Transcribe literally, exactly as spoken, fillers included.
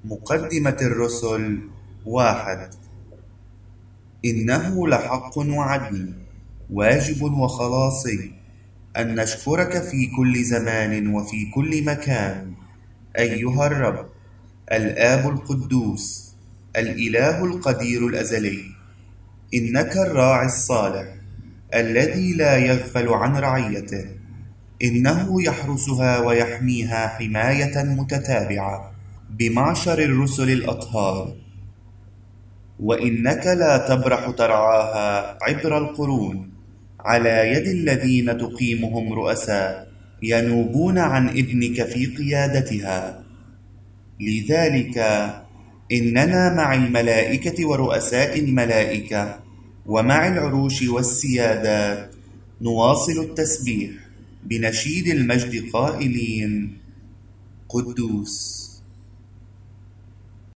مقدمة الرسل واحد. إنه لحق وعدل واجب وخلاصي أن نشكرك في كل زمان وفي كل مكان أيها الرب الآب القدوس الإله القدير الأزلي، إنك الراعي الصالح الذي لا يغفل عن رعيته، إنه يحرسها ويحميها حماية متتابعة بمعشر الرسل الأطهار، وإنك لا تبرح ترعاها عبر القرون على يد الذين تقيمهم رؤساء ينوبون عن ابنك في قيادتها. لذلك إننا مع الملائكة ورؤساء الملائكة ومع العروش والسيادات نواصل التسبيح بنشيد المجد قائلين: قدوس